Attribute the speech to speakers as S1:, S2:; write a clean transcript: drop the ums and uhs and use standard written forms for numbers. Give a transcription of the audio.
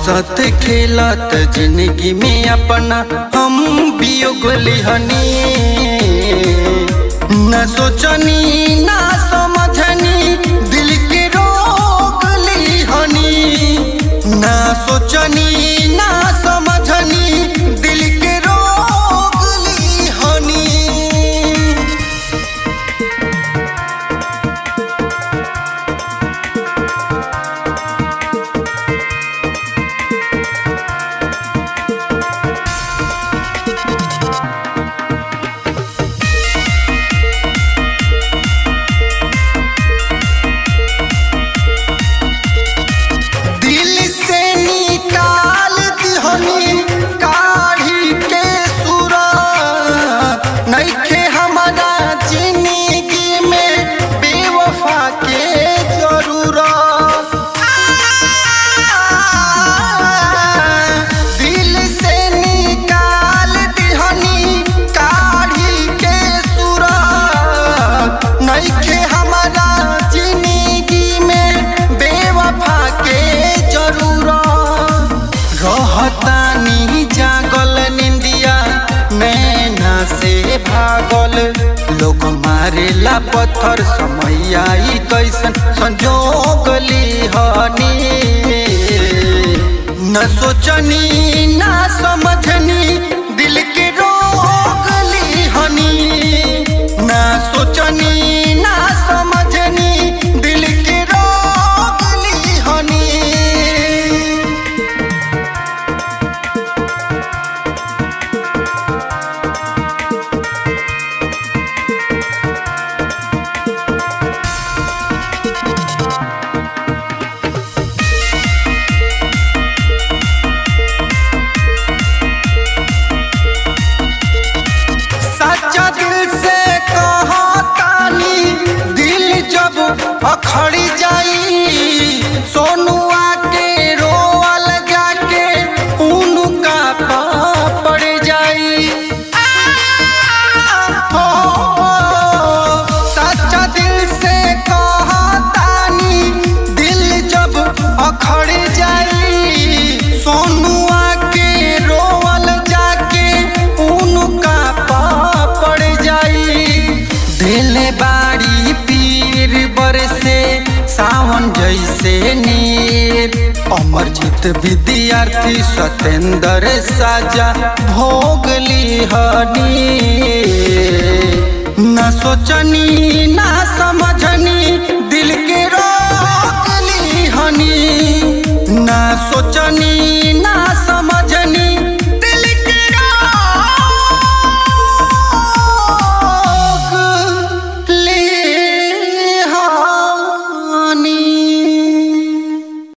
S1: हंसत खेलत जिंदगी में अपना हम बियोगली हनी। न सोचनी ना समझनी दिल के रोग ली हनी। न सोचनी ना समझनी दिल के रोग ली हनी। जागल निंदिया नैना से भागल लोग मारेला पत्थर समैया कैसन संजोगली हनी। न सोचनी ना समझनी दिल के रोग ली हनी। न सोचनी ना समझनी दिल के रोग ली हनी। अखड़ी जाई सोनुआ के रोवल जाके उनका पड़ जाई। सच्चा दिल से कहतानी दिल जब अखड़ी जाई सोनुआ के रोवल जाके उनका पड़ जाई। दिल बाड़ी पीर बरसे सावन जैसे नीर अमरजीत विद्यार्थी सतेंद्र साजा भोगली हनी। न सोचनी ना समझनी दिल के रोग ली हनी। न सोचनी ना समझ